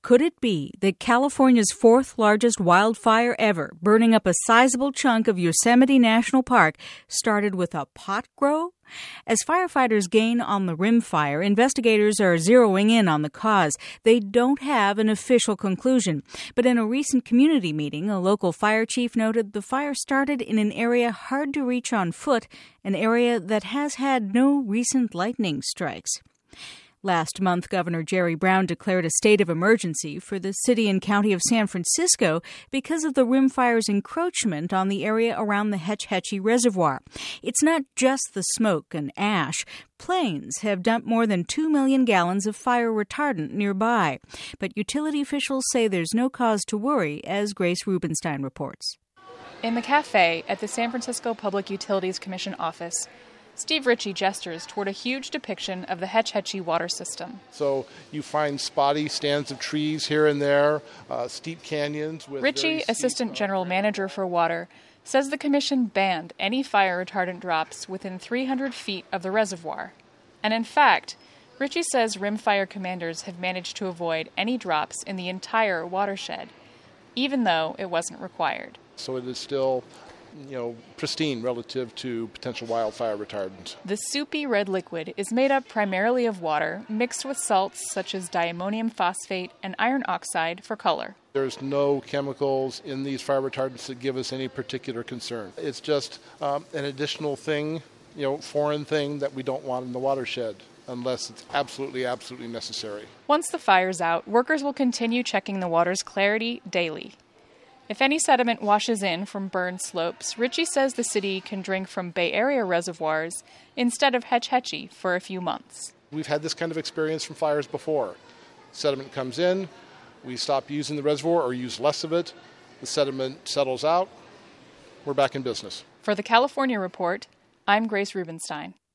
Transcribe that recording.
Could it be that California's fourth largest wildfire ever, burning up a sizable chunk of Yosemite National Park, started with a pot grow? As firefighters gain on the rim fire, investigators are zeroing in on the cause. They don't have an official conclusion. But in a recent community meeting, a local fire chief noted the fire started in an area hard to reach on foot, an area that has had no recent lightning strikes. Last month, Governor Jerry Brown declared a state of emergency for the city and county of San Francisco because of the rim fire's encroachment on the area around the Hetch Hetchy Reservoir. It's not just the smoke and ash. Planes have dumped more than 2 million gallons of fire retardant nearby. But utility officials say there's no cause to worry, as Grace Rubenstein reports. In the cafe at the San Francisco Public Utilities Commission office, Steve Ritchie gestures toward a huge depiction of the Hetch Hetchy water system. So you find spotty stands of trees here and there, steep canyons. Ritchie, Assistant General Manager for Water, says the commission banned any fire retardant drops within 300 feet of the reservoir. And in fact, Ritchie says rimfire commanders have managed to avoid any drops in the entire watershed, even though it wasn't required. So it is still pristine relative to potential wildfire retardant. The soupy red liquid is made up primarily of water mixed with salts such as diammonium phosphate and iron oxide for color. There's no chemicals in these fire retardants that give us any particular concern. It's just an additional thing, foreign thing that we don't want in the watershed unless it's absolutely necessary. Once the fire's out, workers will continue checking the water's clarity daily. If any sediment washes in from burned slopes, Ritchie says the city can drink from Bay Area reservoirs instead of Hetch Hetchy for a few months. We've had this kind of experience from fires before. Sediment comes in, we stop using the reservoir or use less of it, the sediment settles out, we're back in business. For the California Report, I'm Grace Rubenstein.